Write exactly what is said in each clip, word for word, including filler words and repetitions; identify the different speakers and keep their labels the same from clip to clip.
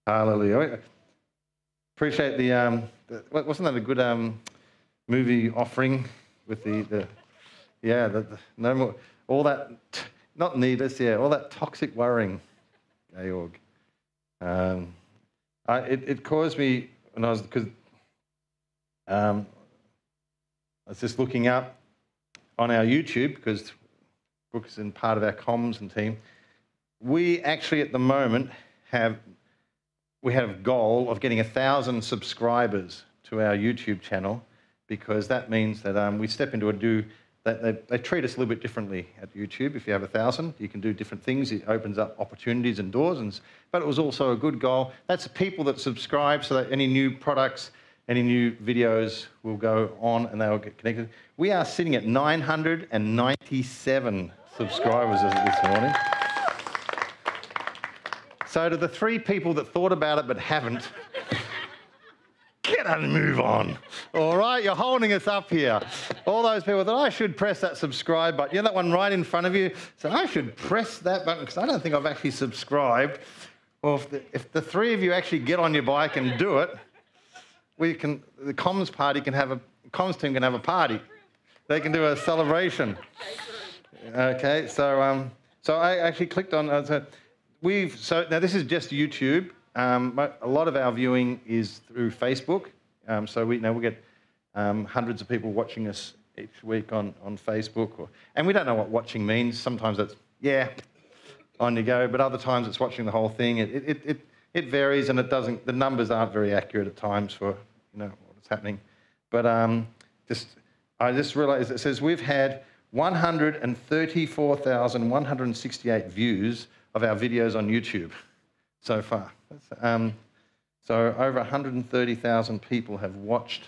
Speaker 1: Hallelujah. Appreciate the, um, the wasn't that a good um, movie Offering with the, the yeah, the, the, no more, all that, not needless, yeah, all that toxic worrying, Georg. Um, I, it, it caused me, when I was, because um, I was just looking up on our YouTube, because Brooks is part of our comms and team. We actually at the moment have, we have a goal of getting a thousand subscribers to our YouTube channel, because that means that um, we step into a do, that they, they treat us a little bit differently at YouTube. If you have a thousand, you can do different things. It opens up opportunities and doors, and, but it was also a good goal. That's the people that subscribe, so that any new products, any new videos will go on and they'll get connected. We are sitting at nine hundred ninety-seven subscribers this morning. So to the three people that thought about it but haven't, get on and move on. All right, you're holding us up here. All those people that I should press that subscribe button. You know that one right in front of you? So I should press that button because I don't think I've actually subscribed. Well, if the, if the three of you actually get on your bike and do it, we can. The comms party can have a comms team can have a party. They can do a celebration. Okay, so um, so I actually clicked on. Uh, so we've so now this is just YouTube. Um, a lot of our viewing is through Facebook. Um, so we you know we get um, hundreds of people watching us each week on on Facebook, or, and we don't know what watching means. Sometimes it's yeah, on you go, but other times it's watching the whole thing. It it it it varies, and it doesn't. The numbers aren't very accurate at times for you know what's happening. But um, just I just realised it says we've had one hundred thirty-four thousand one hundred sixty-eight views of our videos on YouTube so far. Um, so over one hundred thirty thousand people have watched.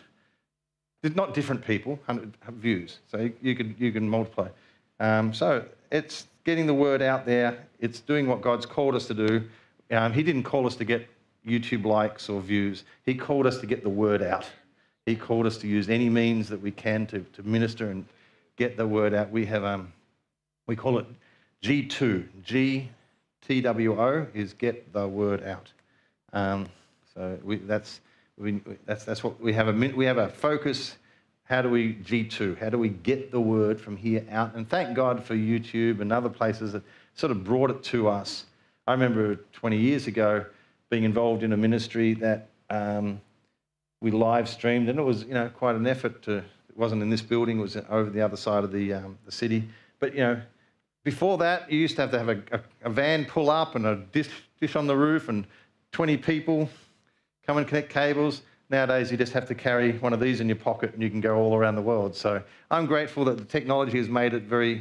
Speaker 1: Not different people, one hundred views. So you could you can multiply. Um, so it's getting the word out there. It's doing what God's called us to do. Um, he didn't call us to get YouTube likes or views. He called us to get the word out. He called us to use any means that we can to, to minister and get the word out. We have um, we call it G two. G T W O is get the word out. Um, so we, that's we, that's that's what we have a we have a focus. How do we G two? How do we get the word from here out? And thank God for YouTube and other places that sort of brought it to us. I remember twenty years ago being involved in a ministry that um, we live streamed, and it was you know quite an effort to. It wasn't in this building; it was over the other side of the um, the city. But you know. Before that, you used to have to have a, a, a van pull up and a dish, dish on the roof and twenty people come and connect cables. Nowadays, you just have to carry one of these in your pocket and you can go all around the world. So I'm grateful that the technology has made it very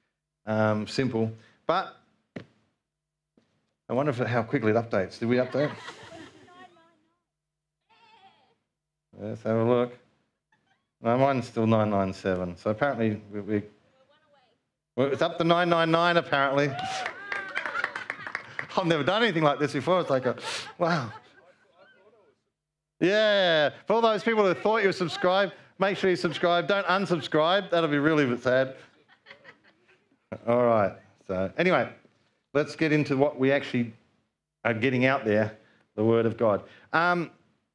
Speaker 1: um, simple. But I wonder if, how quickly it updates. Did we update? Let's have a look. No, mine's still nine nine seven. So apparently we... we Well, it's up to nine nine nine, apparently. I've never done anything like this before. It's like a, wow. Yeah, for all those people who thought you were subscribed, make sure you subscribe. Don't unsubscribe. That'll be really sad. All right. So anyway, let's get into what we actually are getting out there, the Word of God. Um,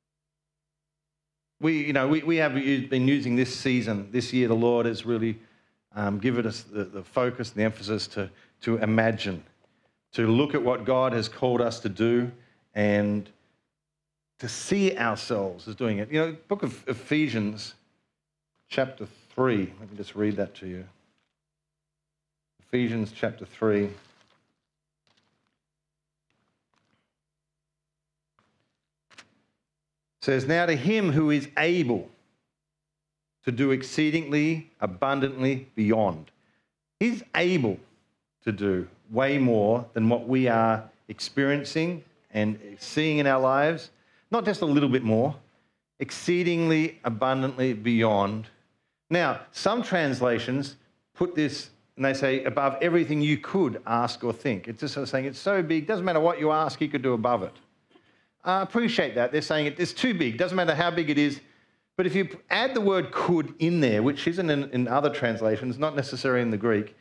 Speaker 1: we, you know, we, we have been using this season, this year, the Lord has really Um, give us the, the focus and the emphasis to, to imagine, to look at what God has called us to do and to see ourselves as doing it. You know, book of Ephesians, chapter three. Let me just read that to you. Ephesians chapter three. Says, now to him who is able to do exceedingly abundantly beyond. He's able to do way more than what we are experiencing and seeing in our lives. Not just a little bit more, exceedingly abundantly beyond. Now, some translations put this and they say above everything you could ask or think. It's just sort of saying it's so big, doesn't matter what you ask, he could do above it. I appreciate that. They're saying it's too big, doesn't matter how big it is. But if you add the word could in there, which isn't in, in other translations, not necessarily in the Greek,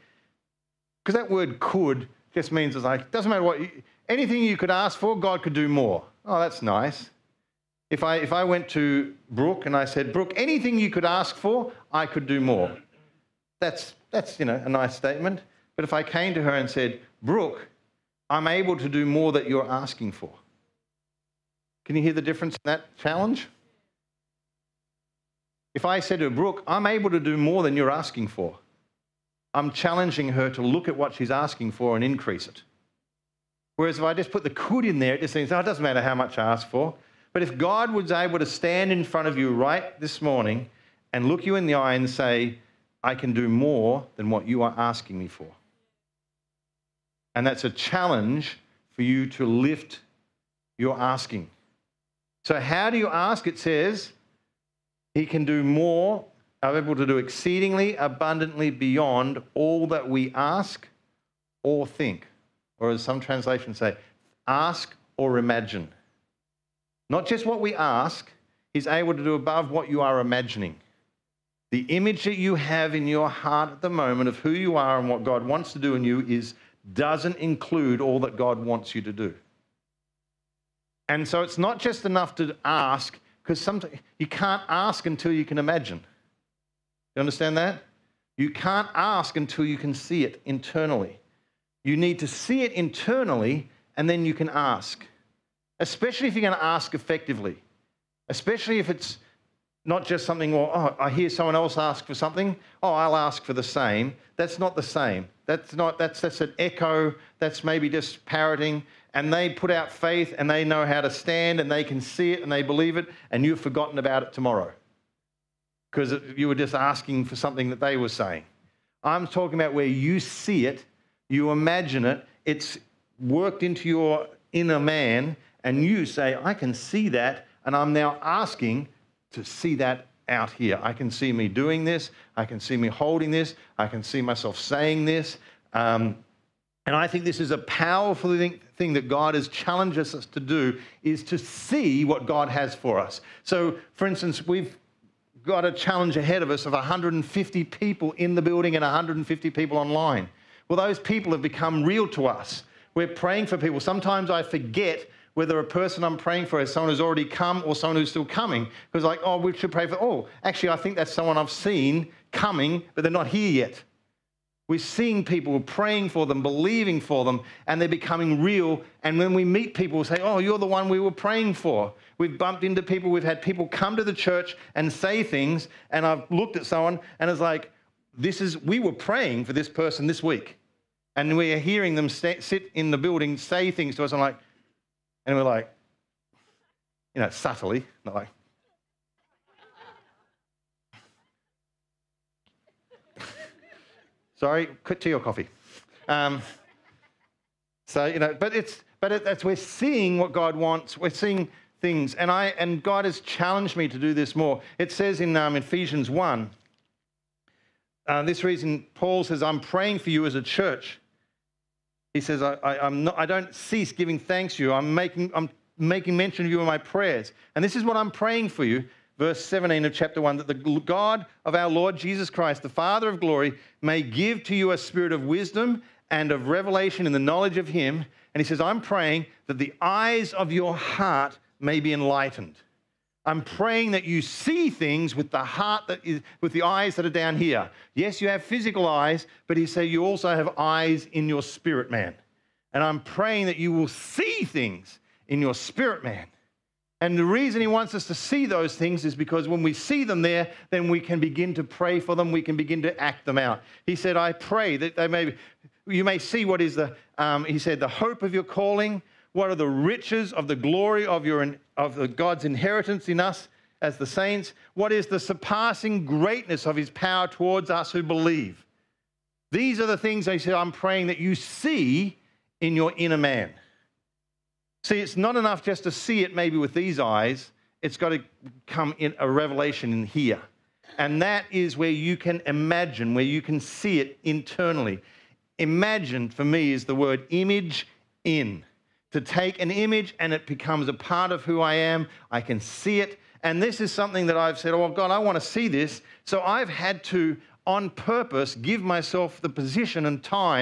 Speaker 1: because that word could just means it's like, doesn't matter what, you, anything you could ask for, God could do more. Oh, that's nice. If I, if I went to Brooke and I said, Brooke, anything you could ask for, I could do more. That's, that's you know, a nice statement. But if I came to her and said, Brooke, I'm able to do more that you're asking for. Can you hear the difference in that challenge? If I said to her, Brooke, I'm able to do more than you're asking for, I'm challenging her to look at what she's asking for and increase it. Whereas if I just put the could in there, it just means, oh, it doesn't matter how much I ask for. But if God was able to stand in front of you right this morning and look you in the eye and say, I can do more than what you are asking me for. And that's a challenge for you to lift your asking. So how do you ask? It says, he can do more, are able to do exceedingly abundantly beyond all that we ask or think. Or as some translations say, ask or imagine. Not just what we ask, he's able to do above what you are imagining. The image that you have in your heart at the moment of who you are and what God wants to do in you is doesn't include all that God wants you to do. And so it's not just enough to ask, because sometimes you can't ask until you can imagine. You understand that? You can't ask until you can see it internally. You need to see it internally, and then you can ask. Especially if you're going to ask effectively. Especially if it's not just something, well, oh, I hear someone else ask for something. Oh, I'll ask for the same. That's not the same. That's not, that's, that's an echo. That's maybe just parroting. And they put out faith and they know how to stand and they can see it and they believe it, and you've forgotten about it tomorrow because you were just asking for something that they were saying. I'm talking about where you see it, you imagine it, it's worked into your inner man, and you say, I can see that, and I'm now asking to see that out here. I can see me doing this. I can see me holding this. I can see myself saying this. Um, and I think this is a powerful thing, thing that God has challenged us to do, is to see what God has for us. So, for instance, we've got a challenge ahead of us of one hundred fifty people in the building and one hundred fifty people online. Well, those people have become real to us. We're praying for people. Sometimes I forget whether a person I'm praying for is someone who's already come or someone who's still coming. Because like, oh, we should pray for, oh, actually, I think that's someone I've seen coming, but they're not here yet. We're seeing people, we're praying for them, believing for them, and they're becoming real. And when we meet people, we say, oh, you're the one we were praying for. We've bumped into people. We've had people come to the church and say things, and I've looked at someone and it's like, this is, we were praying for this person this week. And we are hearing them st- sit in the building, say things to us. I'm like, and we're like, you know, subtly, not like, sorry, quick tea or coffee. Um, so, you know, but it's, but it, that's, we're seeing what God wants. We're seeing things. And I, and God has challenged me to do this more. It says in um, Ephesians one, uh, this reason Paul says, I'm praying for you as a church. He says, I, I, I'm not, I don't cease giving thanks to you. I'm making, I'm making mention of you in my prayers. And this is what I'm praying for you. Verse seventeen of chapter one, that the God of our Lord Jesus Christ, the Father of glory, may give to you a spirit of wisdom and of revelation in the knowledge of him. And he says, I'm praying that the eyes of your heart may be enlightened. I'm praying that you see things with the heart that is, with the eyes that are down here. Yes, you have physical eyes, but he said you also have eyes in your spirit man. And I'm praying that you will see things in your spirit man. And the reason he wants us to see those things is because when we see them there, then we can begin to pray for them. We can begin to act them out. He said, I pray that they may, you may see what is the, um, he said, the hope of your calling. What are the riches of the glory of your of the God's inheritance in us as the saints? What is the surpassing greatness of his power towards us who believe? These are the things he said, I'm praying that you see in your inner man. See, it's not enough just to see it maybe with these eyes. It's got to come in a revelation in here. And that is where you can imagine, where you can see it internally. Imagine, for me, is the word image in. To take an image and it becomes a part of who I am. I can see it. And this is something that I've said, oh, God, I want to see this. So I've had to, on purpose, give myself the position and time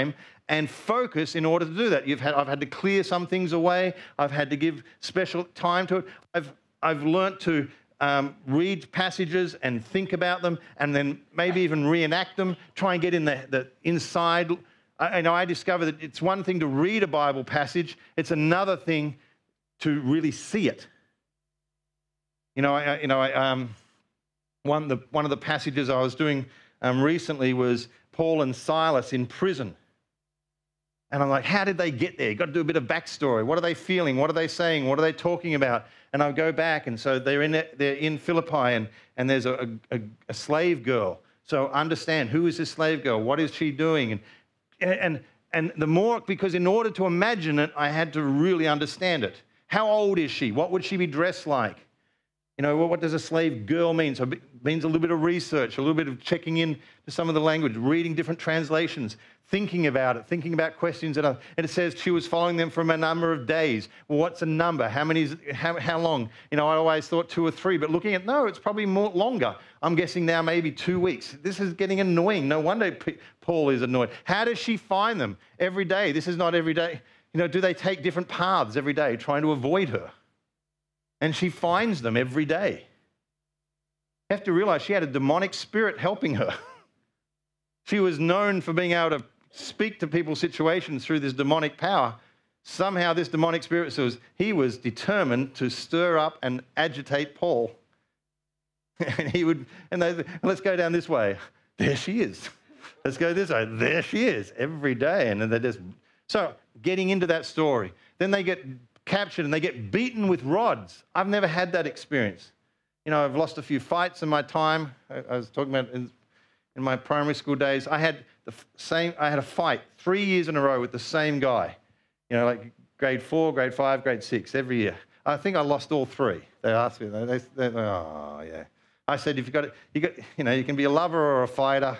Speaker 1: and focus in order to do that. You've had, I've had to clear some things away. I've had to give special time to it. I've, I've learnt to um, read passages and think about them and then maybe even reenact them, try and get in the, the inside. I, you know, I discovered that it's one thing to read a Bible passage. It's another thing to really see it. You know, I, you know, I, um, one, the, one of the passages I was doing um, recently was Paul and Silas in prison. And I'm like, how did they get there? You've got to do a bit of backstory. What are they feeling? What are they saying? What are they talking about? And I go back, and so they're in they're in Philippi, and, and there's a, a, a slave girl. So understand, who is this slave girl? What is she doing? And, and, and the more, because in order to imagine it, I had to really understand it. How old is she? What would she be dressed like? You know, what does a slave girl mean? So it means a little bit of research, a little bit of checking in to some of the language, reading different translations, thinking about it, thinking about questions. That are, and it says she was following them from a number of days. Well, what's a number? How many? Is, how, how long? You know, I always thought two or three, but looking at, no, it's probably more longer. I'm guessing now maybe two weeks. This is getting annoying. No wonder P- Paul is annoyed. How does she find them every day? This is not every day. You know, do they take different paths every day trying to avoid her? And she finds them every day. You have to realize she had a demonic spirit helping her. She was known for being able to speak to people's situations through this demonic power. Somehow this demonic spirit says he was determined to stir up and agitate Paul. And he would, and they, let's go down this way. There she is. Let's go this way. There she is every day. And then they just, so getting into that story. Then they get captured and they get beaten with rods. I've never had that experience. You know, I've lost a few fights in my time. I, I was talking about in, in my primary school days. I had the same. I had a fight three years in a row with the same guy. You know, like grade four, grade five, grade six, every year. I think I lost all three. They asked me. They, they, they oh yeah. I said, if you got, you got, you know, you can be a lover or a fighter.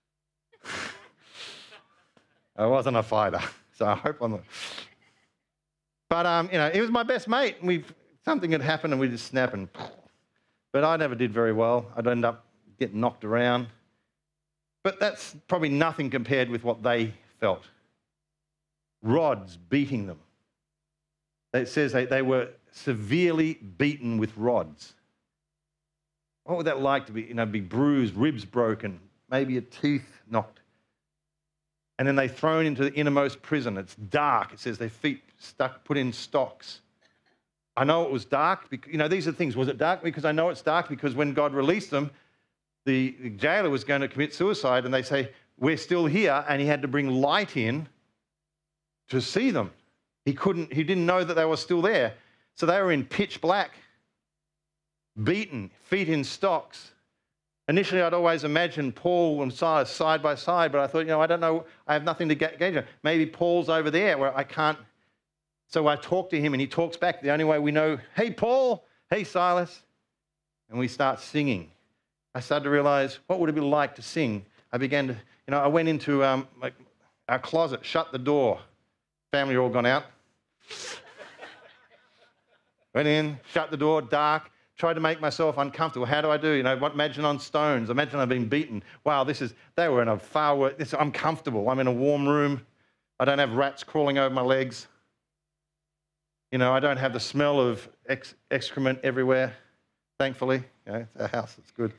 Speaker 1: I wasn't a fighter, so I hope I'm not. But, um, you know, he was my best mate. And we something had happened and we just snap and... But I never did very well. I'd end up getting knocked around. But that's probably nothing compared with what they felt. Rods beating them. It says they, they were severely beaten with rods. What would that like to be? You know, be bruised, ribs broken, maybe a tooth knocked. And then they're thrown into the innermost prison. It's dark. It says their feet stuck, put in stocks. I know it was dark. Because, you know, these are the things. Was it dark? Because I know it's dark because when God released them, the jailer was going to commit suicide and they say, we're still here. And he had to bring light in to see them. He couldn't, he didn't know that they were still there. So they were in pitch black, beaten, feet in stocks. Initially, I'd always imagined Paul and Silas side by side, but I thought, you know, I don't know, I have nothing to gauge on. Maybe Paul's over there where I can't. So I talk to him and he talks back. The only way we know, hey, Paul, hey, Silas. And we start singing. I started to realize, what would it be like to sing? I began to, you know, I went into um, like our closet, shut the door. Family are all gone out. Went in, shut the door, dark. Tried to make myself uncomfortable. How do I do? You know, imagine on stones. Imagine I've been beaten. Wow, this is, they were in a far worse, this, I'm comfortable. I'm in a warm room. I don't have rats crawling over my legs. You know, I don't have the smell of ex- excrement everywhere, thankfully. You know, it's our house, it's good.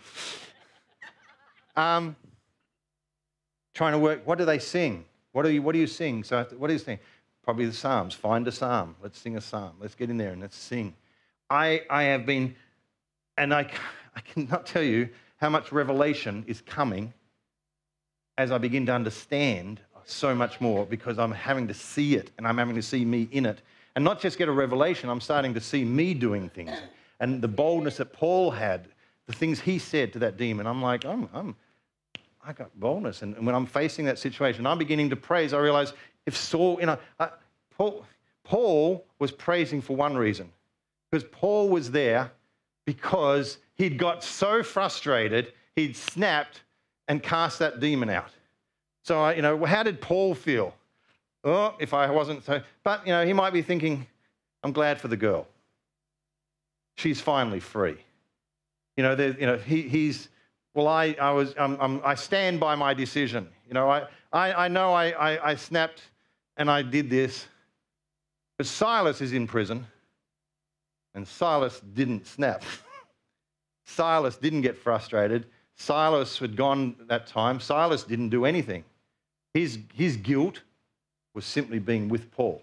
Speaker 1: Um, trying to work, what do they sing? What do you, what do you sing? So, what do you sing? Probably the Psalms. Find a Psalm. Let's sing a Psalm. Let's get in there and let's sing. I, I have been, and I, I cannot tell you how much revelation is coming as I begin to understand so much more because I'm having to see it and I'm having to see me in it. And not just get a revelation, I'm starting to see me doing things. And the boldness that Paul had, the things he said to that demon, I'm like, I'm, I'm, I got boldness. And, and when I'm facing that situation, I'm beginning to praise. I realize if Saul, you know, uh, Paul, Paul was praising for one reason. Because Paul was there because he'd got so frustrated, he'd snapped and cast that demon out. So, I, you know, how did Paul feel? Oh, if I wasn't so... But, you know, he might be thinking, I'm glad for the girl. She's finally free. You know, you know he, he's well, I, I, was, um, um, I stand by my decision. You know, I, I, I know I, I, I snapped and I did this, but Silas is in prison and Silas didn't snap. Silas didn't get frustrated. Silas had gone that time. Silas didn't do anything. His, his guilt was simply being with Paul.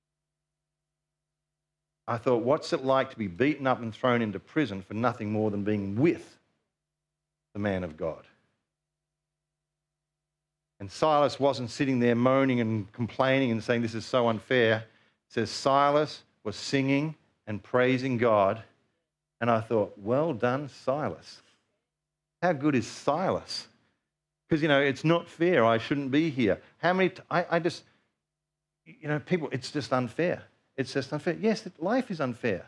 Speaker 1: I thought, what's it like to be beaten up and thrown into prison for nothing more than being with the man of God? And Silas wasn't sitting there moaning and complaining and saying this is so unfair. It says Silas was singing and praising God. And I thought, well done, Silas. How good is Silas? Because, you know, it's not fair. I shouldn't be here. How many, t- I, I just, you know, people, it's just unfair. It's just unfair. Yes, life is unfair.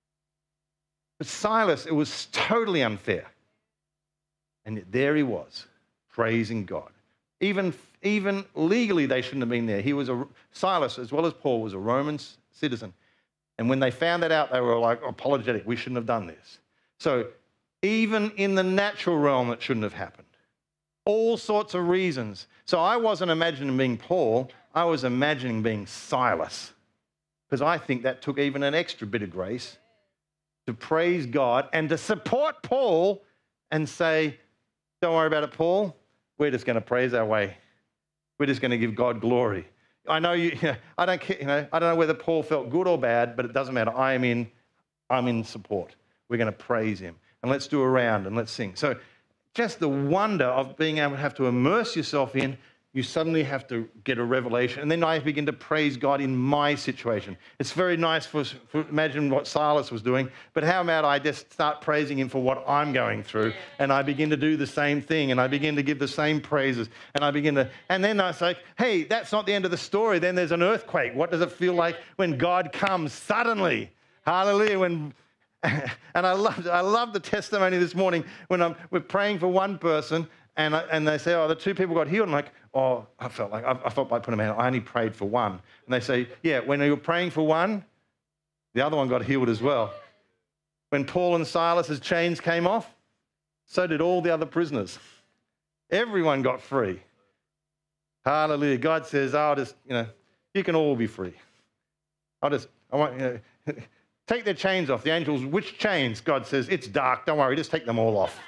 Speaker 1: But Silas, it was totally unfair. And yet there he was, praising God. Even, even legally, they shouldn't have been there. He was a, Silas, as well as Paul, was a Roman citizen. And when they found that out, they were like, apologetic, we shouldn't have done this. So even in the natural realm, it shouldn't have happened. All sorts of reasons. So I wasn't imagining being Paul, I was imagining being Silas. Because I think that took even an extra bit of grace to praise God and to support Paul and say, don't worry about it, Paul. We're just going to praise our way. We're just going to give God glory. I know you, you know, I don't care, you know, I don't know whether Paul felt good or bad, but it doesn't matter. I am in, I'm in support. We're going to praise him. And let's do a round and let's sing. So just the wonder of being able to have to immerse yourself in, you suddenly have to get a revelation. And then I begin to praise God in my situation. It's very nice for, for imagine what Silas was doing, but how about I just start praising him for what I'm going through, and I begin to do the same thing, and I begin to give the same praises, and I begin to, and then I say, hey, that's not the end of the story. Then there's an earthquake. What does it feel like when God comes suddenly? Hallelujah. When And I love, I love the testimony this morning when I'm, we're praying for one person and, I, and they say, oh, the two people got healed. I'm like, oh, I felt like, I, I felt like putting them out. I only prayed for one. And they say, yeah, when you were praying for one, the other one got healed as well. When Paul and Silas's chains came off, so did all the other prisoners. Everyone got free. Hallelujah. God says, I'll just, you know, you can all be free. I'll just, I want, you know, take their chains off. The angels, which chains? God says, it's dark. Don't worry, just take them all off.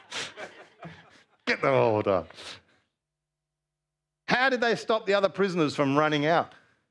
Speaker 1: Get them all done. How did they stop the other prisoners from running out?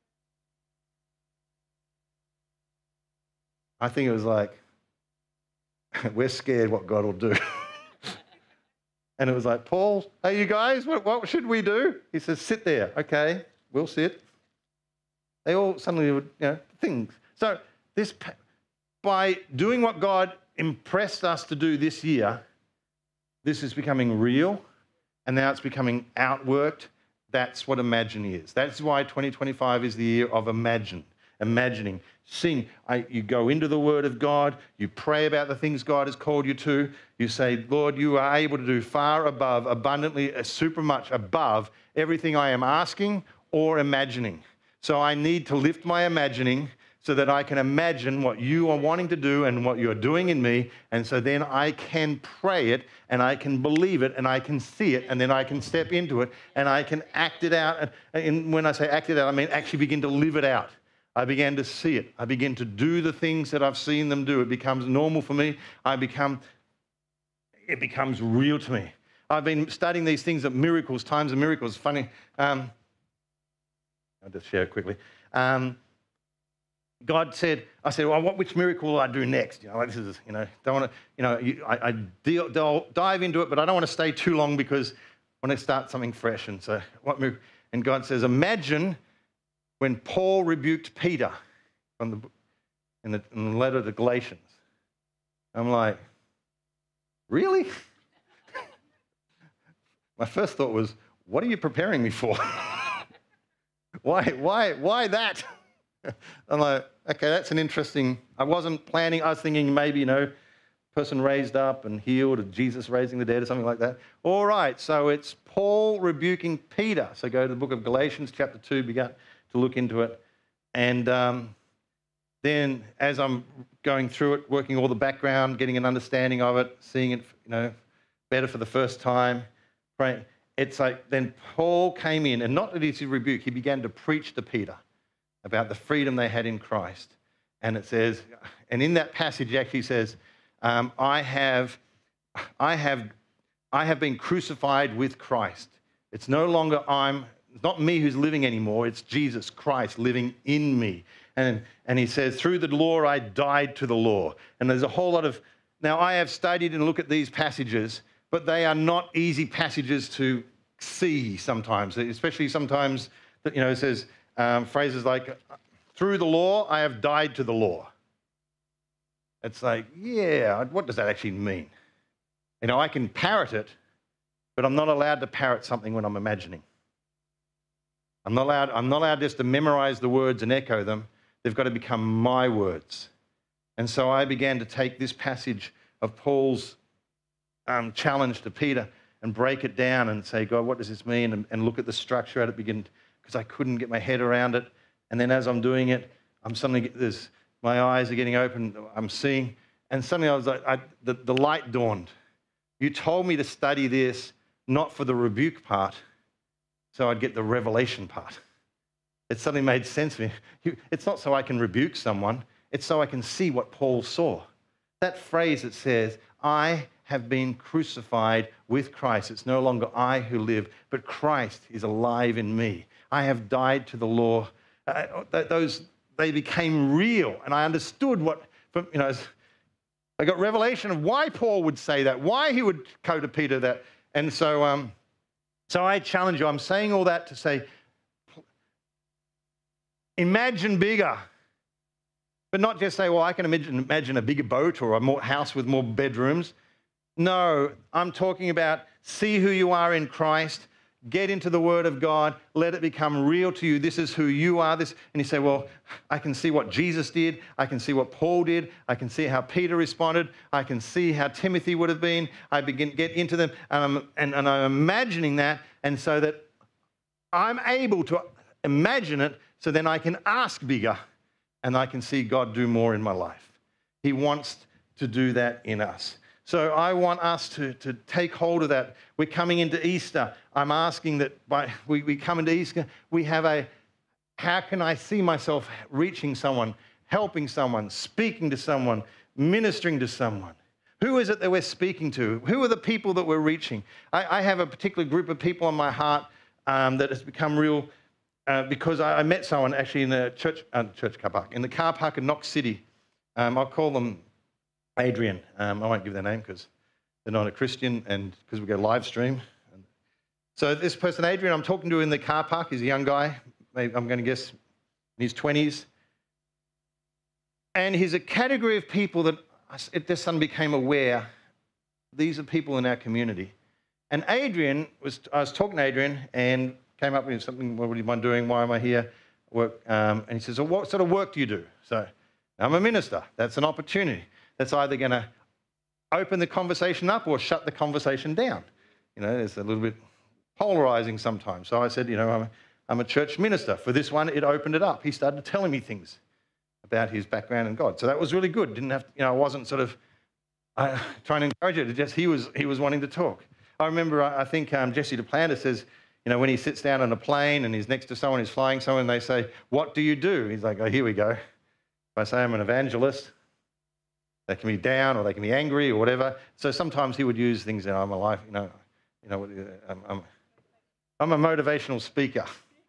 Speaker 1: I think it was like, we're scared what God will do. And it was like, Paul, hey, you guys, what, what should we do? He says, sit there. Okay, we'll sit. They all suddenly would, you know, things. So this, by doing what God impressed us to do this year, this is becoming real, and now it's becoming outworked. That's what Imagine is. That's why twenty twenty-five is the year of Imagine. Imagining. Sing. I, you go into the Word of God. You pray about the things God has called you to. You say, Lord, you are able to do far above, abundantly, super much above everything I am asking or imagining. So I need to lift my imagining so that I can imagine what you are wanting to do and what you're doing in me. And so then I can pray it and I can believe it and I can see it and then I can step into it and I can act it out. And when I say act it out, I mean actually begin to live it out. I began to see it. I begin to do the things that I've seen them do. It becomes normal for me. I become, it becomes real to me. I've been studying these things of miracles, times of miracles. Funny. Um, I'll just share it quickly. Um, God said, I said, well, what, which miracle will I do next? You know, like this is, you know, don't want to, you know, you, I, I deal, I'll dive into it, but I don't want to stay too long because I want to start something fresh. And so, what miracle? And God says, imagine when Paul rebuked Peter from the, in, the, in the letter to Galatians. I'm like, really? My first thought was, what are you preparing me for? why, why, why that? I'm like, okay, that's an interesting, I wasn't planning, I was thinking maybe, you know, person raised up and healed, or Jesus raising the dead or something like that. All right, so it's Paul rebuking Peter. So go to the book of Galatians, chapter two, begin to look into it. And um, then as I'm going through it, working all the background, getting an understanding of it, seeing it, you know, better for the first time, praying. It's like then Paul came in, and not that he's a rebuke, he began to preach to Peter about the freedom they had in Christ. And it says, and in that passage it actually says, um, I have, I have, I have been crucified with Christ. It's no longer I'm, it's not me who's living anymore, it's Jesus Christ living in me. And, and he says, through the law I died to the law. And there's a whole lot of, now I have studied and looked at these passages, but they are not easy passages to see sometimes, especially sometimes, you know, it says um, phrases like, through the law, I have died to the law. It's like, yeah, what does that actually mean? You know, I can parrot it, but I'm not allowed to parrot something when I'm imagining. I'm not allowed, I'm not allowed just to memorize the words and echo them. They've got to become my words. And so I began to take this passage of Paul's um, challenge to Peter and break it down and say, God, what does this mean? And, and look at the structure at it, begin, because I couldn't get my head around it. And then as I'm doing it, I'm suddenly, there's, my eyes are getting open, I'm seeing, and suddenly I was like, I, the, the light dawned. You told me to study this, not for the rebuke part, so I'd get the revelation part. It suddenly made sense to me. It's not so I can rebuke someone, it's so I can see what Paul saw. That phrase that says, I have been crucified with Christ. It's no longer I who live, but Christ is alive in me. I have died to the law. Uh, those, they became real, and I understood what, you know, I got revelation of why Paul would say that, why he would go to Peter that. And so, um, so I challenge you. I'm saying all that to say, imagine bigger, but not just say, well, I can imagine, imagine a bigger boat or a more house with more bedrooms. No, I'm talking about see who you are in Christ, get into the Word of God, let it become real to you. This is who you are. This, and you say, well, I can see what Jesus did. I can see what Paul did. I can see how Peter responded. I can see how Timothy would have been. I begin to get into them, um, and, and I'm imagining that, and so that I'm able to imagine it, so then I can ask bigger, and I can see God do more in my life. He wants to do that in us. So I want us to, to take hold of that. We're coming into Easter. I'm asking that by we, we come into Easter, we have a, how can I see myself reaching someone, helping someone, speaking to someone, ministering to someone? Who is it that we're speaking to? Who are the people that we're reaching? I, I have a particular group of people on my heart um, that has become real uh, because I, I met someone actually in a church, uh, church car park, in the car park in Knox City. Um, I'll call them Adrian. Um, I won't give their name because they're not a Christian and because we go live stream. So this person, Adrian, I'm talking to in the car park. He's a young guy. Maybe I'm going to guess in his twenties. And he's a category of people that it just suddenly became aware these are people in our community. And Adrian, was I was talking to Adrian and came up with something, what am I doing? Why am I here? Work. Um, and he says, well, what sort of work do you do? So I'm a minister. That's an opportunity. That's either going to open the conversation up or shut the conversation down. You know, it's a little bit polarizing sometimes. So I said, you know, I'm a, I'm a church minister. For this one, it opened it up. He started telling me things about his background and God. So that was really good. Didn't have to, you know, I wasn't sort of uh, trying to encourage it. It just he was he was wanting to talk. I remember, I think um, Jesse Duplantis says, you know, when he sits down on a plane and he's next to someone, he's flying someone, and they say, what do you do? He's like, oh, here we go. If I say I'm an evangelist, they can be down or they can be angry or whatever. So sometimes he would use things in my life, you know, you know, I'm, I'm, I'm a motivational speaker.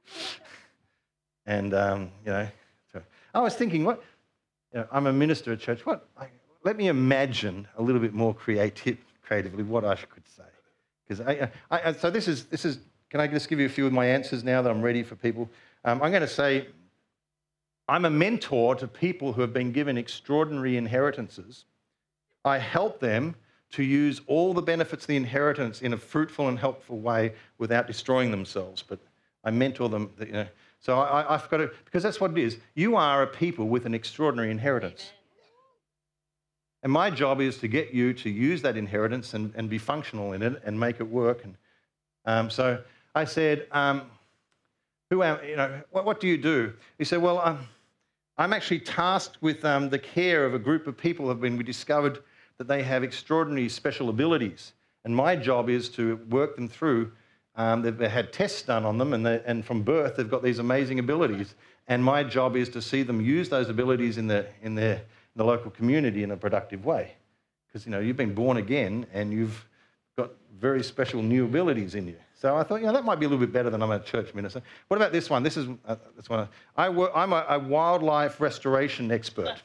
Speaker 1: And, um, you know, so I was thinking, what, you know, I'm a minister at church. What, I, let me imagine a little bit more creative, creatively what I could say. Because I, I, I, so this is, this is, can I just give you a few of my answers now that I'm ready for people? Um, I'm going to say, I'm a mentor to people who have been given extraordinary inheritances. I help them to use all the benefits of the inheritance in a fruitful and helpful way without destroying themselves. But I mentor them, you know. So I, I've got to, because that's what it is. You are a people with an extraordinary inheritance. And my job is to get you to use that inheritance and, and be functional in it and make it work. And um, so I said, um, who am, you know, what, what do you do? He said, well, um, I'm actually tasked with um, the care of a group of people who have been, we discovered that they have extraordinary special abilities. And my job is to work them through. Um, they've they had tests done on them, and, they, and from birth they've got these amazing abilities. And my job is to see them use those abilities in, the, in, their, in the local community in a productive way. Because, you know, you've been born again and you've got very special new abilities in you. So I thought, you know, that might be a little bit better than I'm a church minister. What about this one? This is uh, this one. I work, I'm a, a wildlife restoration expert.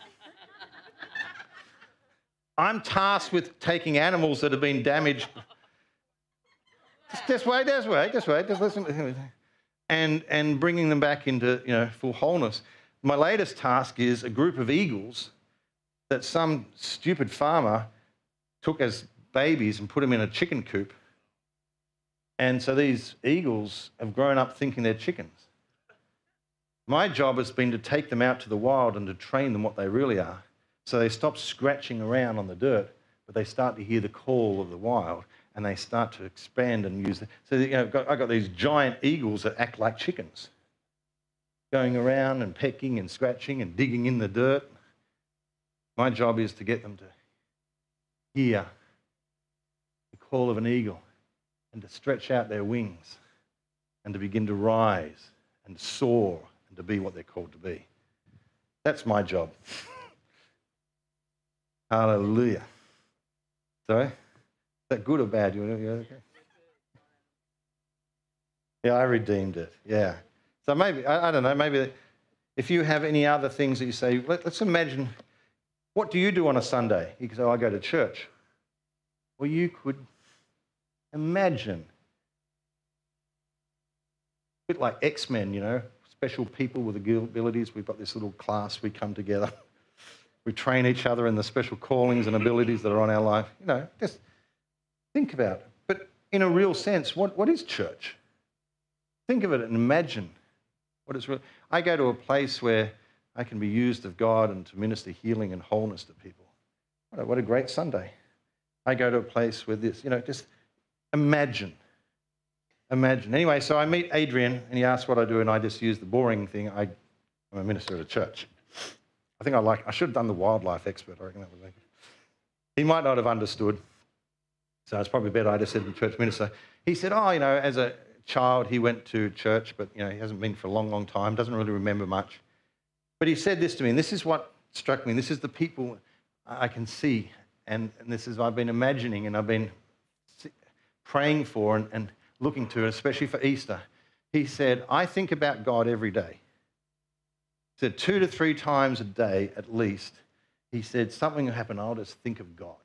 Speaker 1: I'm tasked with taking animals that have been damaged. Just, just wait, just wait, just wait, just listen. And, and bringing them back into, you know, full wholeness. My latest task is a group of eagles that some stupid farmer took as babies and put them in a chicken coop. And so these eagles have grown up thinking they're chickens. My job has been to take them out to the wild and to train them what they really are. So they stop scratching around on the dirt, but they start to hear the call of the wild, and they start to expand and use it. So, you know, I've got, I've got these giant eagles that act like chickens, going around and pecking and scratching and digging in the dirt. My job is to get them to hear the call of an eagle and to stretch out their wings and to begin to rise and soar and to be what they're called to be. That's my job. Hallelujah. Sorry? Is that good or bad? You okay? Yeah, I redeemed it. Yeah. So maybe, I, I don't know, maybe if you have any other things that you say, let, let's imagine, what do you do on a Sunday? You can say, oh, I go to church. Well, you could imagine, a bit like X-Men, you know, special people with abilities. We've got this little class, we come together. We train each other in the special callings and abilities that are on our life. You know, just think about it. But in a real sense, what, what is church? Think of it and imagine what it's really. I go to a place where I can be used of God and to minister healing and wholeness to people. What a, what a great Sunday. I go to a place where this, you know, just imagine. Imagine. Anyway, so I meet Adrian and he asks what I do, and I just use the boring thing. I, I'm a minister at a church. I think I like, I should have done the wildlife expert. I reckon that would make it. He might not have understood. So it's probably better I just said the church minister. He said, oh, you know, as a child, he went to church, but, you know, he hasn't been for a long, long time, doesn't really remember much. But he said this to me, and this is what struck me. This is the people I can see, and, and this is I've been imagining and I've been praying for and, and looking to, especially for Easter. He said, I think about God every day. He said two to three times a day at least. He said, something will happen, I'll just think of God.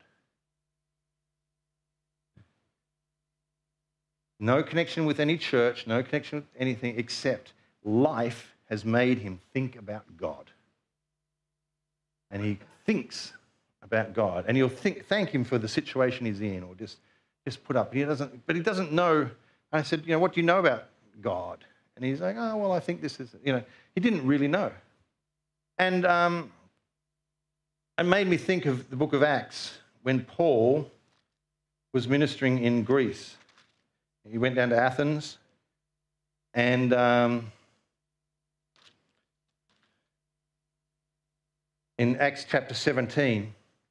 Speaker 1: No connection with any church, no connection with anything, except life has made him think about God. And he thinks about God. And he'll think, thank him for the situation he's in, or just, just put up. He doesn't, but he doesn't know. I said, you know, what do you know about God? And he's like, oh, well, I think this is, you know, he didn't really know. And um, it made me think of the book of Acts when Paul was ministering in Greece. He went down to Athens, and um, in Acts chapter seventeen,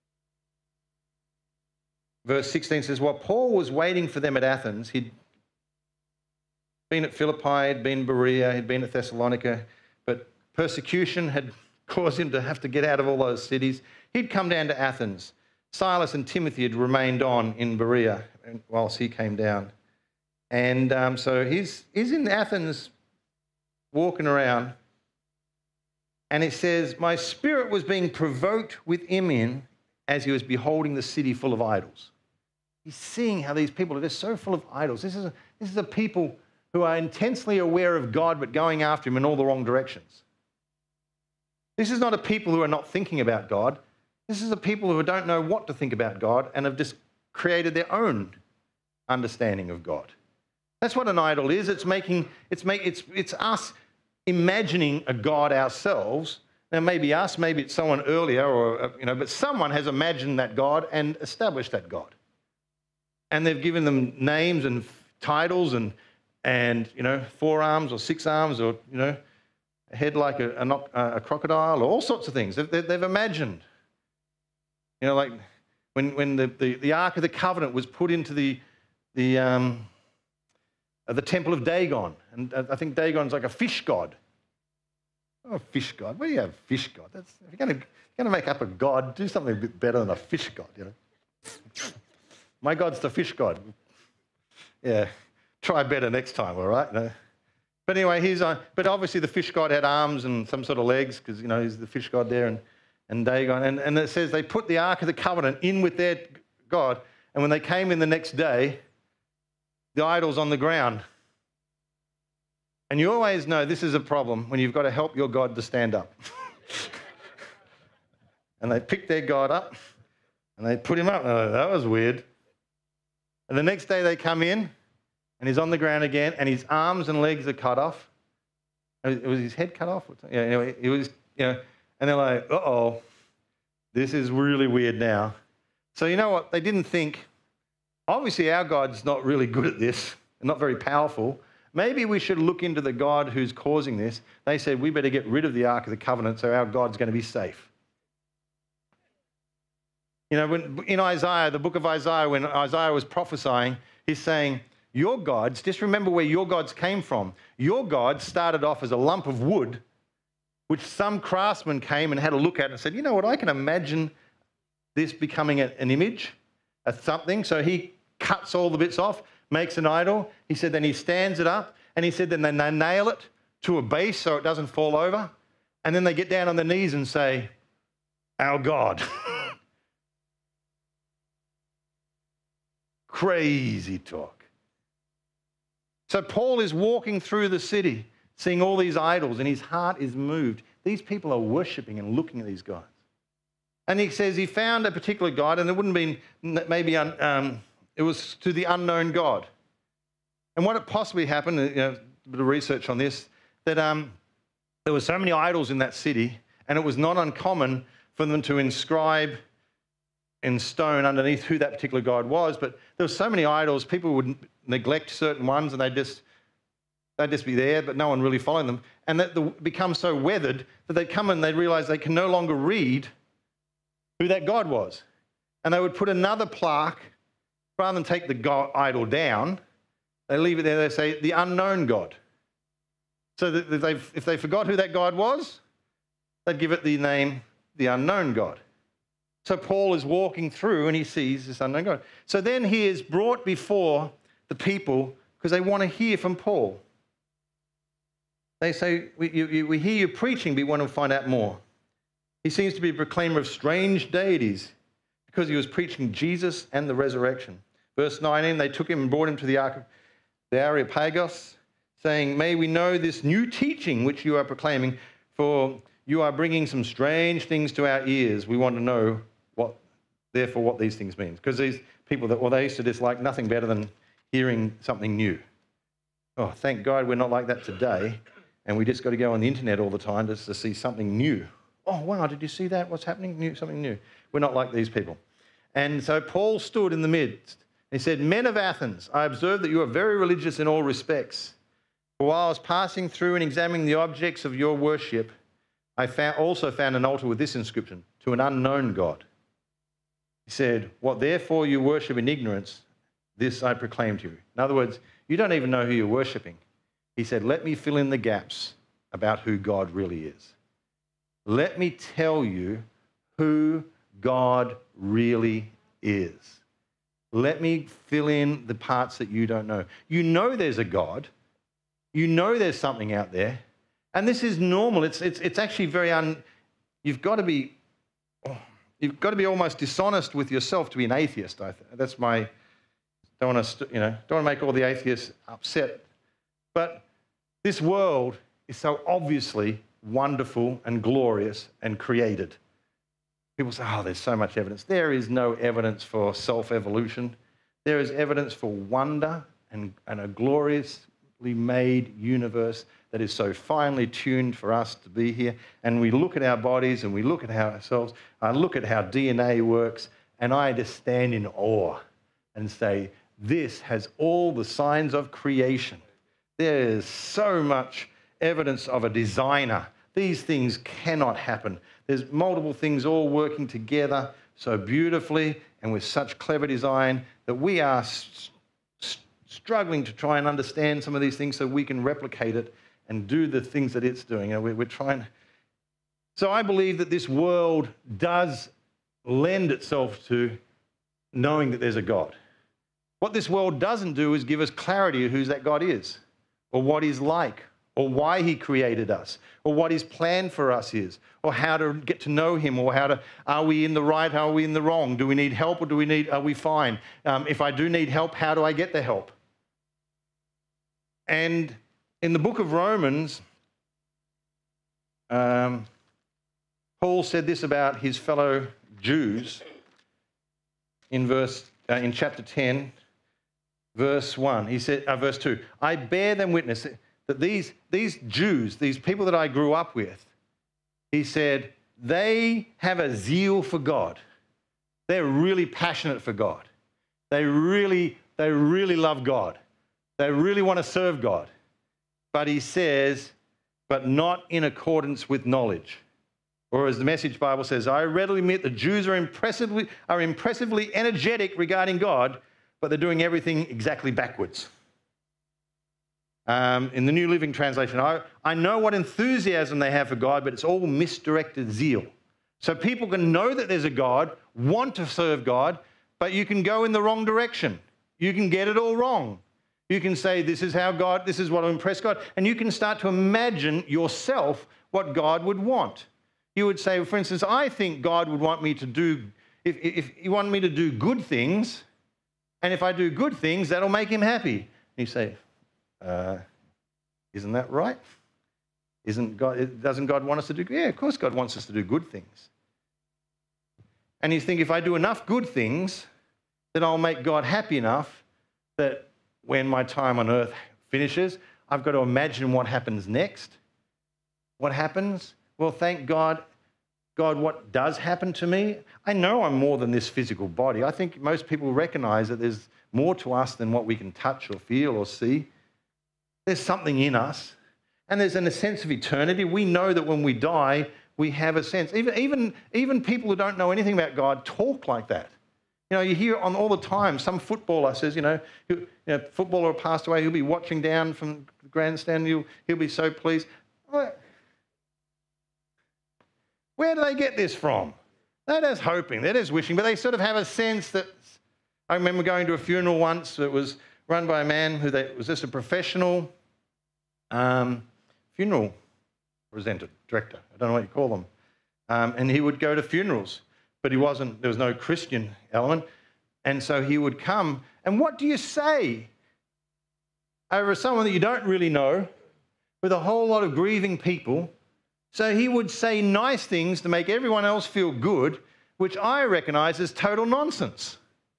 Speaker 1: verse sixteen says, while Paul was waiting for them at Athens, he'd been at Philippi, he'd been in Berea, he'd been at Thessalonica, but persecution had caused him to have to get out of all those cities. He'd come down to Athens. Silas and Timothy had remained on in Berea whilst he came down. And um, so he's, he's in Athens walking around, and it says, my spirit was being provoked within him as he was beholding the city full of idols. He's seeing how these people are just so full of idols. This is a, this is a people who are intensely aware of God but going after him in all the wrong directions. This is not a people who are not thinking about God. This is a people who don't know what to think about God and have just created their own understanding of God. That's what an idol is. It's making, it's make, it's it's us imagining a God ourselves. Now, maybe us, maybe it's someone earlier, or you know, but someone has imagined that God and established that God, and they've given them names and titles and and you know, four arms or six arms, or you know, a head like a, a, a crocodile, or all sorts of things. They've, they've imagined, you know, like when, when the, the, the Ark of the Covenant was put into the, the, um, uh, the temple of Dagon. And uh, I think Dagon's like a fish god. Oh, fish god. Where do you have fish god? That's, if you're going to make up a god, do something a bit better than a fish god, you know. My god's the fish god. Yeah, try better next time, all right? No. But anyway, he's on. But obviously the fish god had arms and some sort of legs because, you know, he's the fish god there and, and Dagon. And, and it says they put the Ark of the Covenant in with their god, and when they came in the next day, the idol's on the ground. And you always know this is a problem when you've got to help your God to stand up. And they picked their God up and they put him up. Oh, that was weird. And the next day they come in and he's on the ground again and his arms and legs are cut off. It was his head cut off? Yeah, anyway, it was, you know, and they're like, uh-oh, this is really weird now. So you know what? They didn't think, obviously our God's not really good at this and not very powerful. Maybe we should look into the God who's causing this. They said, we better get rid of the Ark of the Covenant so our God's going to be safe. You know, when, in Isaiah, the book of Isaiah, when Isaiah was prophesying, he's saying, your gods, just remember where your gods came from. Your gods started off as a lump of wood, which some craftsman came and had a look at and said, you know what, I can imagine this becoming a, an image, a something. So he cuts all the bits off, makes an idol. He said then he stands it up, and he said then they nail it to a base so it doesn't fall over, and then they get down on their knees and say, our God. Crazy talk. So Paul is walking through the city, seeing all these idols, and his heart is moved. These people are worshipping and looking at these gods. And he says he found a particular god, and it wouldn't have been maybe... Un, um, It was to the unknown God. And what had possibly happened, you know, a bit of research on this, that um, there were so many idols in that city, and it was not uncommon for them to inscribe in stone underneath who that particular god was. But there were so many idols, people would neglect certain ones, and they'd just, they'd just be there, but no one really followed them. And that they become so weathered that they'd come and they'd realise they can no longer read who that god was. And they would put another plaque. Rather than take the God, idol down, they leave it there. They say, the unknown God. So that if they, if they forgot who that God was, they'd give it the name, the unknown God. So Paul is walking through and he sees this unknown God. So then he is brought before the people because they want to hear from Paul. They say, we, you, we hear you preaching, but we want to find out more. He seems to be a proclaimer of strange deities, because he was preaching Jesus and the resurrection. Verse nineteen, they took him and brought him to the Ark of the Areopagus, saying, may we know this new teaching which you are proclaiming, for you are bringing some strange things to our ears. We want to know what, therefore, what these things mean. Because these people, that well, they used to dislike nothing better than hearing something new. Oh, thank God we're not like that today, and we just got to go on the internet all the time just to see something new. Oh, wow, did you see that? What's happening? New, something new. We're not like these people. And so Paul stood in the midst. He said, men of Athens, I observe that you are very religious in all respects. For while I was passing through and examining the objects of your worship, I found, also found an altar with this inscription, to an unknown God. He said, what therefore you worship in ignorance, this I proclaim to you. In other words, you don't even know who you're worshipping. He said, let me fill in the gaps about who God really is. Let me tell you who God really is. Let me fill in the parts that you don't know. You know there's a God. You know there's something out there. And this is normal. It's, it's, it's actually very un... You've got to be... Oh, you've got to be almost dishonest with yourself to be an atheist. I th- that's my... Don't want to, you know, don't want to make all the atheists upset. But this world is so obviously wonderful and glorious and created. People say, oh, there's so much evidence. There is no evidence for self-evolution. There is evidence for wonder and, and a gloriously made universe that is so finely tuned for us to be here. And we look at our bodies and we look at ourselves. I look at how D N A works, and I just stand in awe and say, this has all the signs of creation. There is so much evidence of a designer. These things cannot happen. There's multiple things all working together so beautifully and with such clever design that we are s- s- struggling to try and understand some of these things so we can replicate it and do the things that it's doing. You know, we're, we're trying. So I believe that this world does lend itself to knowing that there's a God. What this world doesn't do is give us clarity of who that God is, or what he's like, or why he created us, or what his plan for us is, or how to get to know him, or how to, are we in the right, are we in the wrong? Do we need help, or do we need, are we fine? Um, if I do need help, how do I get the help? And in the book of Romans, um, Paul said this about his fellow Jews in verse, uh, in chapter ten, verse one. He said, uh, verse two, I bear them witness that these, these Jews, these people that I grew up with, he said, they have a zeal for God. They're really passionate for God. They really, they really love God. They really want to serve God. But he says, but not in accordance with knowledge. Or as the Message Bible says, I readily admit the Jews are impressively, are impressively energetic regarding God, but they're doing everything exactly backwards. Um, in the New Living Translation, I, I know what enthusiasm they have for God, but it's all misdirected zeal. So people can know that there's a God, want to serve God, but you can go in the wrong direction. You can get it all wrong. You can say, this is how God, this is what will impress God, and you can start to imagine yourself what God would want. You would say, for instance, I think God would want me to do, if, if he wanted me to do good things, and if I do good things, that'll make him happy. And you say, uh, isn't that right? Isn't God, doesn't God want us to do, yeah, of course God wants us to do good things. And you think, if I do enough good things, then I'll make God happy enough that when my time on earth finishes, I've got to imagine what happens next. What happens? Well, thank God, God, what does happen to me? I know I'm more than this physical body. I think most people recognize that there's more to us than what we can touch or feel or see. There's something in us, and there's a sense of eternity. We know that when we die, we have a sense. Even, even, even people who don't know anything about God talk like that. You know, you hear on all the time, some footballer says, you know, you know footballer passed away, he'll be watching down from the grandstand, he'll, he'll be so pleased. Where do they get this from? They're just hoping, they're just wishing, but they sort of have a sense that... I remember going to a funeral once that was run by a man who they, was just a professional um, funeral presenter, director, I don't know what you call them. Um, and he would go to funerals, but he wasn't, there was no Christian element. And so he would come, and what do you say over someone that you don't really know with a whole lot of grieving people? So he would say nice things to make everyone else feel good, which I recognise as total nonsense.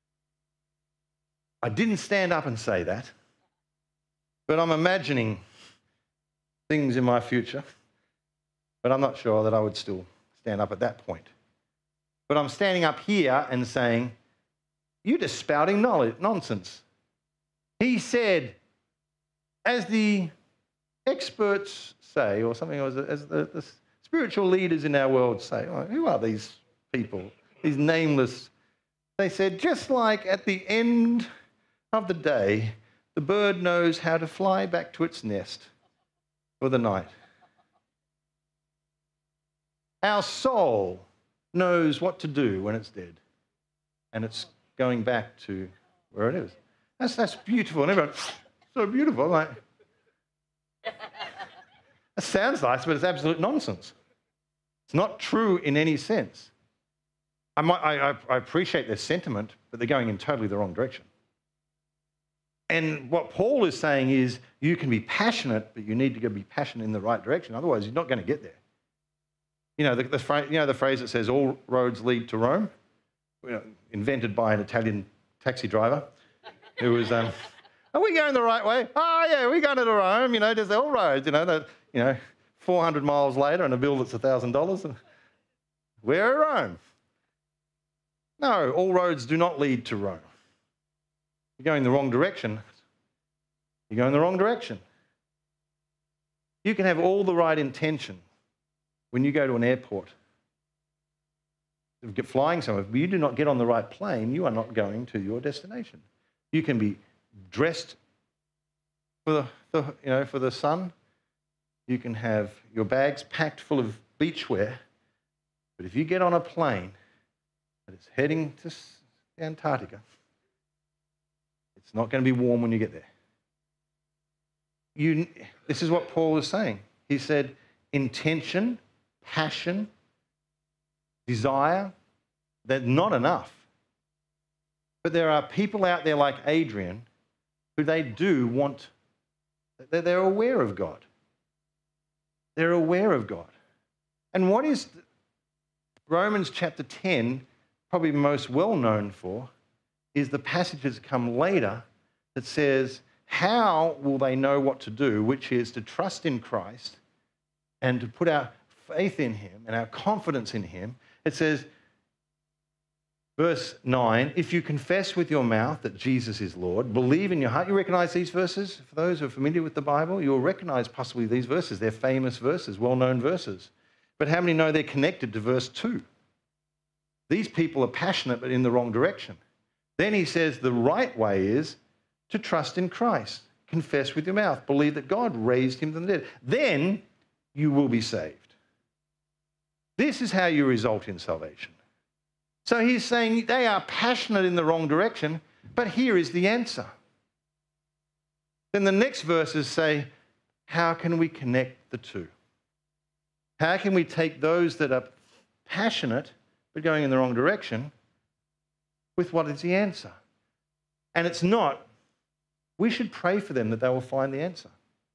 Speaker 1: I didn't stand up and say that, but I'm imagining things in my future, but I'm not sure that I would still stand up at that point. But I'm standing up here and saying, you're just spouting knowledge, nonsense. He said, as the experts say, or something as, as the, the spiritual leaders in our world say, oh, who are these people, these nameless? They said, just like at the end of the day, the bird knows how to fly back to its nest for the night. Our soul knows what to do when it's dead, and it's going back to where it is. That's, that's beautiful. And everyone, so beautiful. I'm like, that sounds nice, but it's absolute nonsense. It's not true in any sense. I, might, I, I appreciate their sentiment, but they're going in totally the wrong direction. And what Paul is saying is, you can be passionate, but you need to go be passionate in the right direction. Otherwise, you're not going to get there. You know the, the, phrase, you know the phrase that says, all roads lead to Rome? You know, invented by an Italian taxi driver who was, um, are we going the right way? Oh, yeah, we're going to Rome. You know, there's all roads, you know, that, you know, four hundred miles later and a bill that's one thousand dollars. We're at Rome. No, all roads do not lead to Rome. You're going the wrong direction. You're going the wrong direction. You can have all the right intention when you go to an airport. get flying somewhere, but you do not get on the right plane, you are not going to your destination. You can be dressed for the, the you know for the sun. You can have your bags packed full of beachwear, but if you get on a plane that is heading to Antarctica, it's not going to be warm when you get there. You, this is what Paul is saying. He said, intention, passion, desire, they're not enough. But there are people out there like Adrian who they do want, they're aware of God. They're aware of God. And what is Romans chapter ten probably most well known for is the passages that come later that says, how will they know what to do, which is to trust in Christ and to put our faith in him and our confidence in him. It says, verse nine, if you confess with your mouth that Jesus is Lord, believe in your heart. You recognize these verses? For those who are familiar with the Bible, you'll recognize possibly these verses. They're famous verses, well-known verses. But how many know they're connected to verse two? These people are passionate, but in the wrong direction. Then he says the right way is to trust in Christ. Confess with your mouth. Believe that God raised him from the dead. Then you will be saved. This is how you result in salvation. So he's saying they are passionate in the wrong direction, but here is the answer. Then the next verses say, how can we connect the two? How can we take those that are passionate but going in the wrong direction with what is the answer? And it's not, we should pray for them that they will find the answer.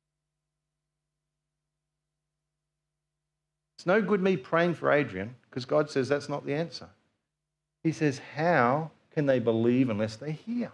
Speaker 1: It's no good me praying for Adrian because God says that's not the answer. He says, how can they believe unless they hear?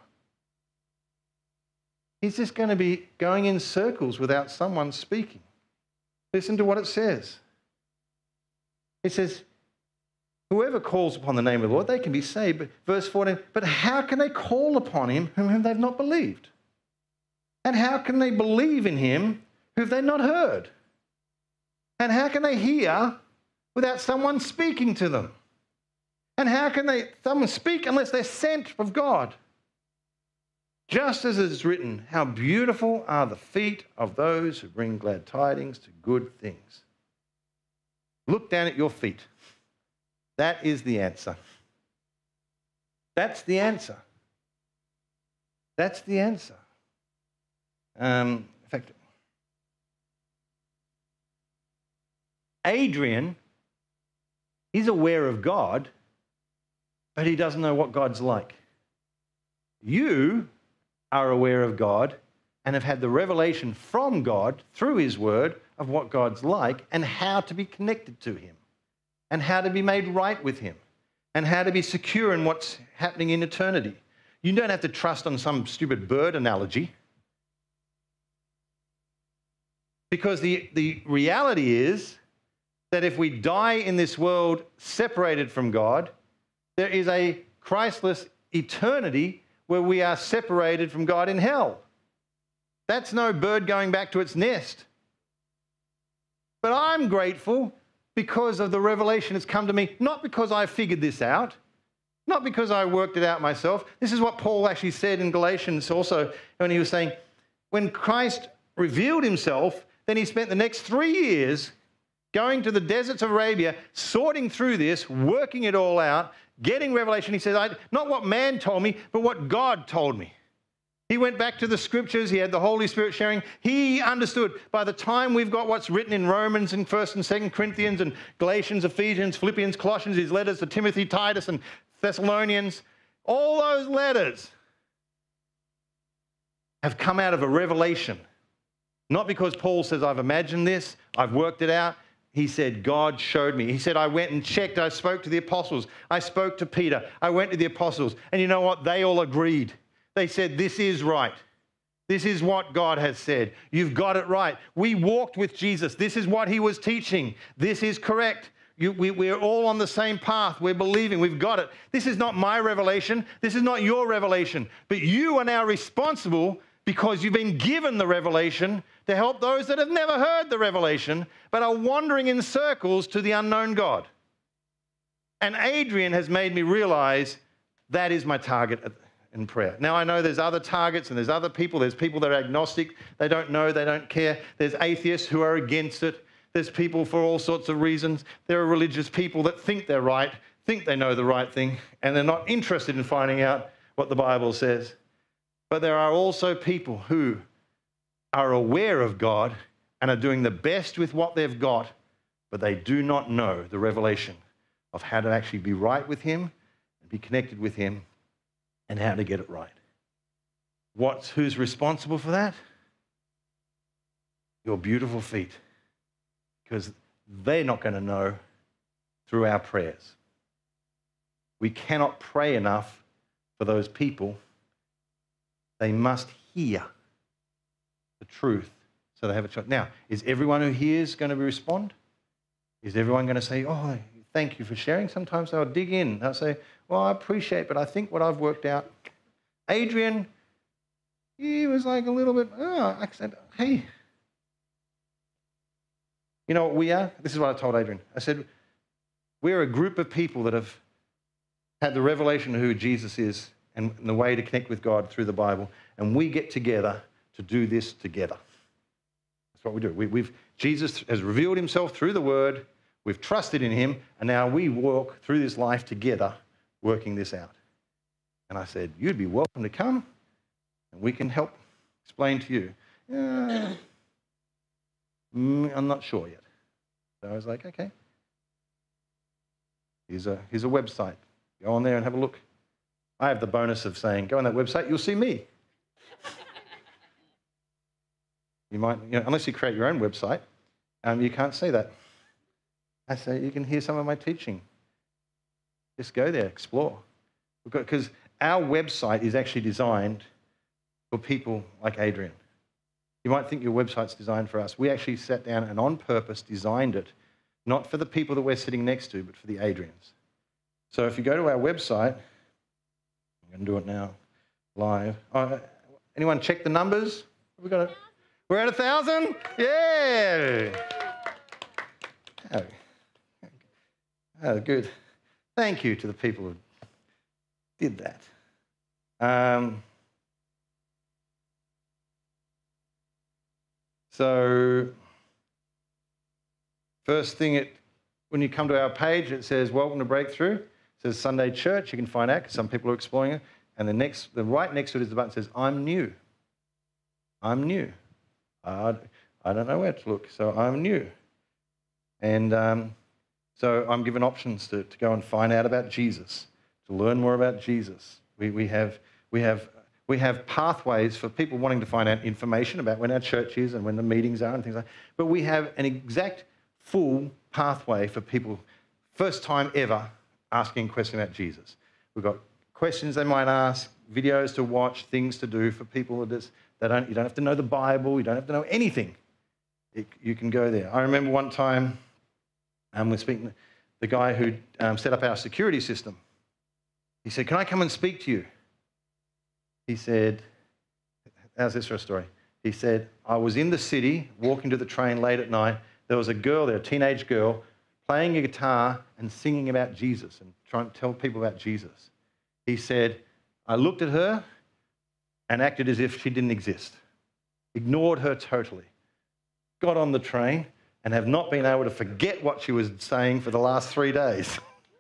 Speaker 1: He's just going to be going in circles without someone speaking. Listen to what it says. It says, whoever calls upon the name of the Lord, they can be saved. But verse fourteen, but how can they call upon him whom they've not believed? And how can they believe in him who they've not heard? And how can they hear without someone speaking to them? And how can they someone speak unless they're sent of God? Just as it is written, how beautiful are the feet of those who bring glad tidings to good things. Look down at your feet. That is the answer. That's the answer. That's the answer. Um, in fact, Adrian is aware of God, but he doesn't know what God's like. You are aware of God and have had the revelation from God through his word of what God's like and how to be connected to him and how to be made right with him and how to be secure in what's happening in eternity. You don't have to trust on some stupid bird analogy, because the, the reality is that if we die in this world separated from God, there is a Christless eternity where we are separated from God in hell. That's no bird going back to its nest. But I'm grateful because of the revelation that's come to me, not because I figured this out, not because I worked it out myself. This is what Paul actually said in Galatians also when he was saying, when Christ revealed himself, then he spent the next three years going to the deserts of Arabia, sorting through this, working it all out, getting revelation. He says, I, not what man told me, but what God told me. He went back to the scriptures. He had the Holy Spirit sharing. He understood. By the time we've got what's written in Romans and First and Second Corinthians and Galatians, Ephesians, Philippians, Colossians, his letters to Timothy, Titus, and Thessalonians, all those letters have come out of a revelation. Not because Paul says, I've imagined this, I've worked it out. He said, God showed me. He said, I went and checked. I spoke to the apostles. I spoke to Peter. I went to the apostles. And you know what? They all agreed. They said, this is right. This is what God has said. You've got it right. We walked with Jesus. This is what he was teaching. This is correct. You, we, we're all on the same path. We're believing. We've got it. This is not my revelation. This is not your revelation. But you are now responsible because you've been given the revelation to help those that have never heard the revelation but are wandering in circles to the unknown God. And Adrian has made me realize that is my target in prayer. Now, I know there's other targets and there's other people. There's people that are agnostic. They don't know. They don't care. There's atheists who are against it. There's people for all sorts of reasons. There are religious people that think they're right, think they know the right thing, and they're not interested in finding out what the Bible says. But there are also people who are aware of God and are doing the best with what they've got, but they do not know the revelation of how to actually be right with Him and be connected with Him and how to get it right. What's, who's responsible for that? Your beautiful feet. Because they're not going to know through our prayers. We cannot pray enough for those people. They must hear the truth so they have a choice. Now, is everyone who hears going to respond? Is everyone going to say, oh, thank you for sharing? Sometimes they'll dig in. They'll say, well, I appreciate, but I think what I've worked out. Adrian, he was like a little bit, oh, I said, hey. You know what we are? This is what I told Adrian. I said, we're a group of people that have had the revelation of who Jesus is and the way to connect with God through the Bible, and we get together to do this together. That's what we do. We, we've, Jesus has revealed Himself through the Word. We've trusted in Him, and now we walk through this life together, working this out. And I said, you'd be welcome to come, and we can help explain to you. Uh, I'm not sure yet. So I was like, okay. Here's a, here's a website. Go on there and have a look. I have the bonus of saying, go on that website, you'll see me. You might, you know, unless you create your own website, um, you can't see that. I say, you can hear some of my teaching. Just go there, explore. Because our website is actually designed for people like Adrian. You might think your website's designed for us. We actually sat down and on purpose designed it, not for the people that we're sitting next to, but for the Adrians. So if you go to our website, I'm going to do it now, live. Oh, anyone check the numbers? We got a, we're at a thousand? Yeah. Oh. oh, good. Thank you to the people who did that. Um, So, first thing, it, when you come to our page, it says, welcome to Breakthrough. It says Sunday Church. You can find out because some people are exploring it. And the next, the right next to it is the button that says, I'm new. I'm new. I, I don't know where to look, so I'm new. And um, so I'm given options to, to go and find out about Jesus, to learn more about Jesus. We, we have, we have We have pathways for people wanting to find out information about when our church is and when the meetings are and things like that. But we have an exact full pathway for people, first time ever, asking questions about Jesus. We've got questions they might ask, videos to watch, things to do for people that just, they don't, you don't have to know the Bible, you don't have to know anything. It, you can go there. I remember one time, um, we're speaking, the guy who um, set up our security system. He said, can I come and speak to you? He said, how's this for a story? He said, I was in the city, walking to the train late at night. There was a girl there, a teenage girl, playing a guitar and singing about Jesus and trying to tell people about Jesus. He said, I looked at her and acted as if she didn't exist. Ignored her totally. Got on the train and have not been able to forget what she was saying for the last three days.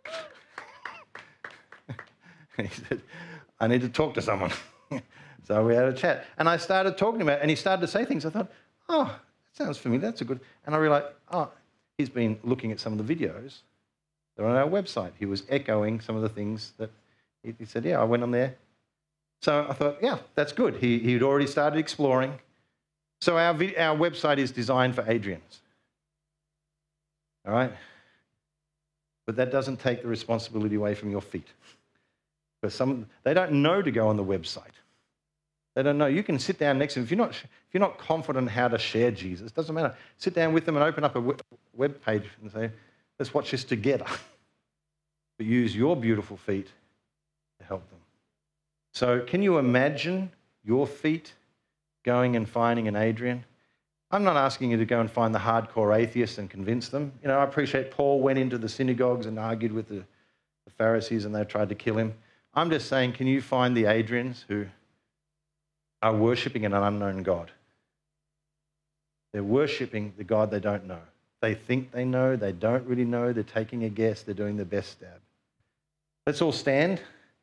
Speaker 1: He said, I need to talk to someone. So we had a chat. And I started talking about it, and he started to say things. I thought, oh, that sounds familiar. That's a good... And I realised, oh, he's been looking at some of the videos that are on our website. He was echoing some of the things that he, he said, yeah, I went on there. So I thought, yeah, that's good. He, he'd already started exploring. So our, our website is designed for Adrians. All right? But that doesn't take the responsibility away from your feet. Because some, they don't know to go on the website. They don't know. You can sit down next to them. If you're not, if you're not confident how to share Jesus, it doesn't matter. Sit down with them and open up a web page and say, let's watch this together. But use your beautiful feet to help them. So can you imagine your feet going and finding an Adrian? I'm not asking you to go and find the hardcore atheists and convince them. You know, I appreciate Paul went into the synagogues and argued with the the Pharisees and they tried to kill him. I'm just saying, can you find the Adrians who are worshipping an unknown God? They're worshipping the God they don't know. They think they know, they don't really know, they're taking a guess, they're doing their best stab. Let's all stand.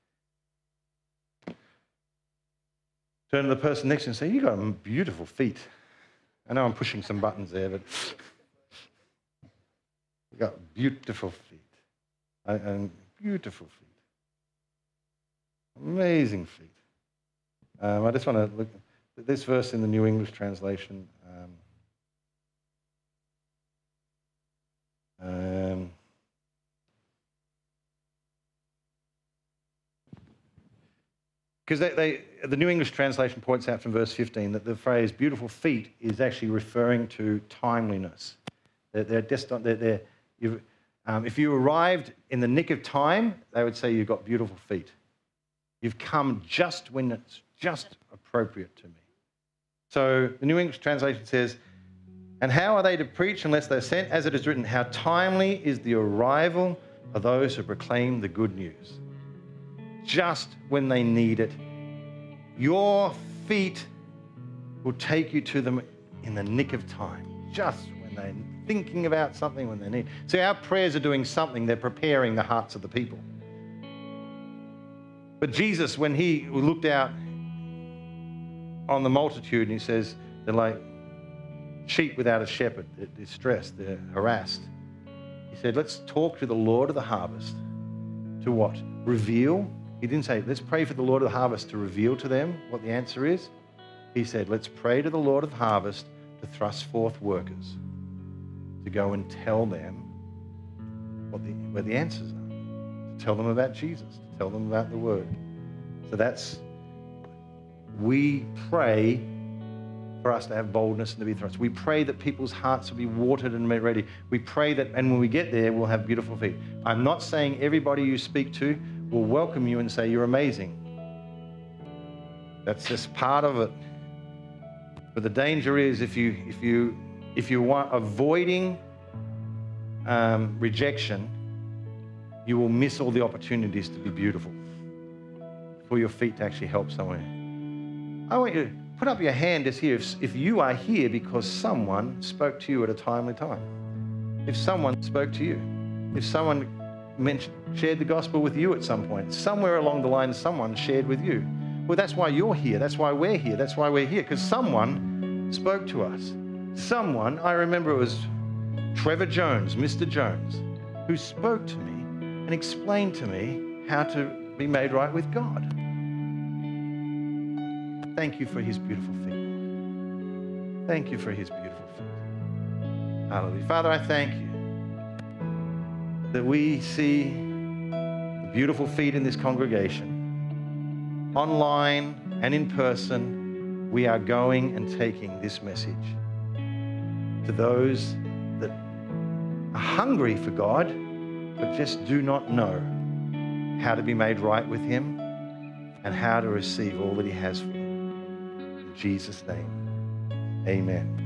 Speaker 1: Turn to the person next to you and say, you've got beautiful feet. I know I'm pushing some buttons there, but you've got beautiful feet. And beautiful feet. Amazing feet. Um, I just want to look at this verse in the New English translation. Um, um, Because they, they, the New English translation points out from verse fifteen that the phrase beautiful feet is actually referring to timeliness. They're, they're just, they're, they're, you've, um, if you arrived in the nick of time, they would say you've got beautiful feet. You've come just when it's just appropriate to me. So the New English translation says, and how are they to preach unless they're sent? As it is written, how timely is the arrival of those who proclaim the good news. Just when they need it. Your feet will take you to them in the nick of time, just when they're thinking about something, when they need. See, our prayers are doing something. They're preparing the hearts of the people. But Jesus, when he looked out on the multitude, and he says, they're like sheep without a shepherd. They're distressed, they're harassed. He said, let's talk to the Lord of the harvest to what? Reveal. He didn't say, let's pray for the Lord of the harvest to reveal to them what the answer is. He said, let's pray to the Lord of the harvest to thrust forth workers, to go and tell them what the, where the answers are, to tell them about Jesus, to tell them about the Word. So that's, we pray for us to have boldness and to be thrust. We pray that people's hearts will be watered and made ready. We pray that, and when we get there, we'll have beautiful feet. I'm not saying everybody you speak to will welcome you and say, you're amazing. That's just part of it. But the danger is if you, if you, if you want avoiding um, rejection, you will miss all the opportunities to be beautiful for your feet to actually help somewhere. I want you to put up your hand just here if, if you are here because someone spoke to you at a timely time. If someone spoke to you. If someone mentioned, shared the gospel with you at some point. Somewhere along the line, someone shared with you. Well, that's why you're here. That's why we're here. That's why we're here, because someone spoke to us. Someone, I remember it was Trevor Jones, Mister Jones, who spoke to me and explained to me how to be made right with God. Thank you for his beautiful feet. Thank you for his beautiful feet. Hallelujah. Father, I thank you that we see the beautiful feet in this congregation. Online and in person, we are going and taking this message to those that are hungry for God, but just do not know how to be made right with him and how to receive all that he has for them. In Jesus' name, amen.